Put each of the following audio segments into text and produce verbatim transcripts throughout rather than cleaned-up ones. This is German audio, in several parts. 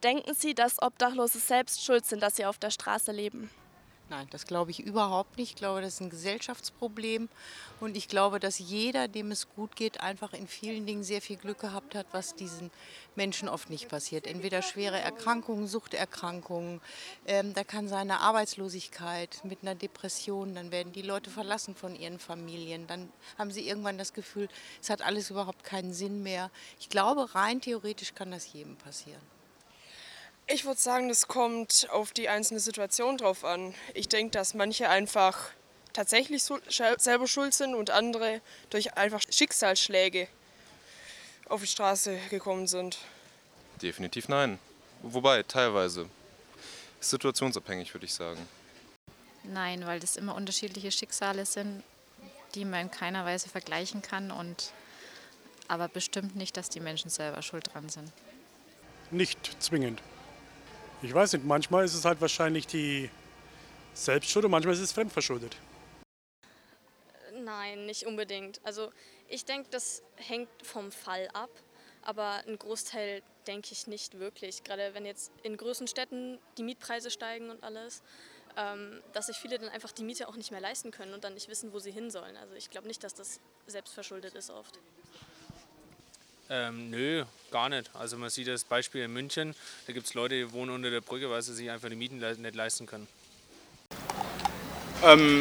Denken Sie, dass Obdachlose selbst schuld sind, dass sie auf der Straße leben? Nein, das glaube ich überhaupt nicht. Ich glaube, das ist ein Gesellschaftsproblem. Und ich glaube, dass jeder, dem es gut geht, einfach in vielen Dingen sehr viel Glück gehabt hat, was diesen Menschen oft nicht passiert. Entweder schwere Erkrankungen, Suchterkrankungen, ähm, da kann sein eine Arbeitslosigkeit mit einer Depression, dann werden die Leute verlassen von ihren Familien, dann haben sie irgendwann das Gefühl, es hat alles überhaupt keinen Sinn mehr. Ich glaube, rein theoretisch kann das jedem passieren. Ich würde sagen, das kommt auf die einzelne Situation drauf an. Ich denke, dass manche einfach tatsächlich so, selber schuld sind und andere durch einfach Schicksalsschläge auf die Straße gekommen sind. Definitiv nein. Wobei, teilweise. Situationsabhängig, würde ich sagen. Nein, weil das immer unterschiedliche Schicksale sind, die man in keiner Weise vergleichen kann. Und, aber bestimmt nicht, dass die Menschen selber schuld dran sind. Nicht zwingend. Ich weiß nicht, manchmal ist es halt wahrscheinlich die Selbstschuld und manchmal ist es fremdverschuldet. Nein, nicht unbedingt. Also ich denke, das hängt vom Fall ab, aber ein Großteil denke ich nicht wirklich. Gerade wenn jetzt in größeren Städten die Mietpreise steigen und alles, ähm, dass sich viele dann einfach die Miete auch nicht mehr leisten können und dann nicht wissen, wo sie hin sollen. Also ich glaube nicht, dass das selbstverschuldet ist oft. Ähm, nö, gar nicht. Also man sieht das Beispiel in München, da gibt es Leute, die wohnen unter der Brücke, weil sie sich einfach die Mieten le- nicht leisten können. Ähm,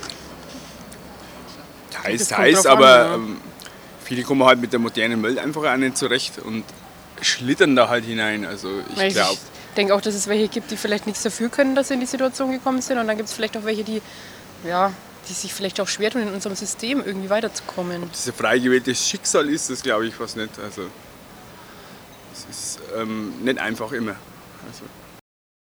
teils, Das kommt teils, drauf an, aber ja. ähm, viele kommen halt mit der modernen Welt einfach auch nicht zurecht und schlittern da halt hinein. Also ich Weil glaube, Ich denke auch, dass es welche gibt, die vielleicht nichts dafür können, dass sie in die Situation gekommen sind. Und dann gibt es vielleicht auch welche, die, ja, die sich vielleicht auch schwer tun, in unserem System irgendwie weiterzukommen. das ein frei gewähltes Schicksal ist, das glaube ich fast nicht. Also es ist ähm, nicht einfach immer. Also.